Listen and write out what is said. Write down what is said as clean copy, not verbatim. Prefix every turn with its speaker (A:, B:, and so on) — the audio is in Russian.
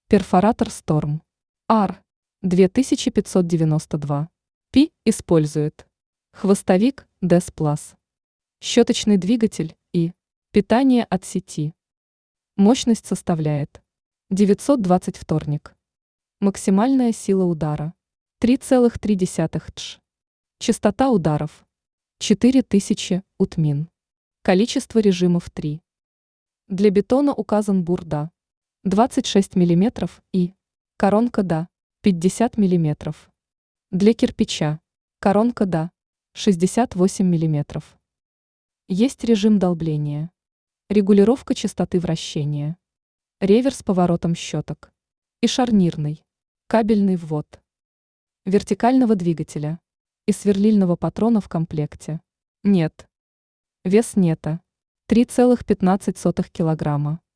A: Перфоратор Storm R 2592 Пи использует хвостовик DES Plus, щеточный двигатель и питание от сети. Мощность составляет 920 вторник. Максимальная сила удара 3,3 тш. Частота ударов 4000 утмин. Количество режимов 3. Для бетона указан бур ДА 26 мм и коронка ДА 50 мм. Для кирпича коронка ДА 68 мм. Есть режим долбления, регулировка частоты вращения, реверс поворотом щеток и шарнирный, кабельный ввод. Вертикального двигателя и сверлильного патрона в комплекте нет. Вес нета 3,15 кг.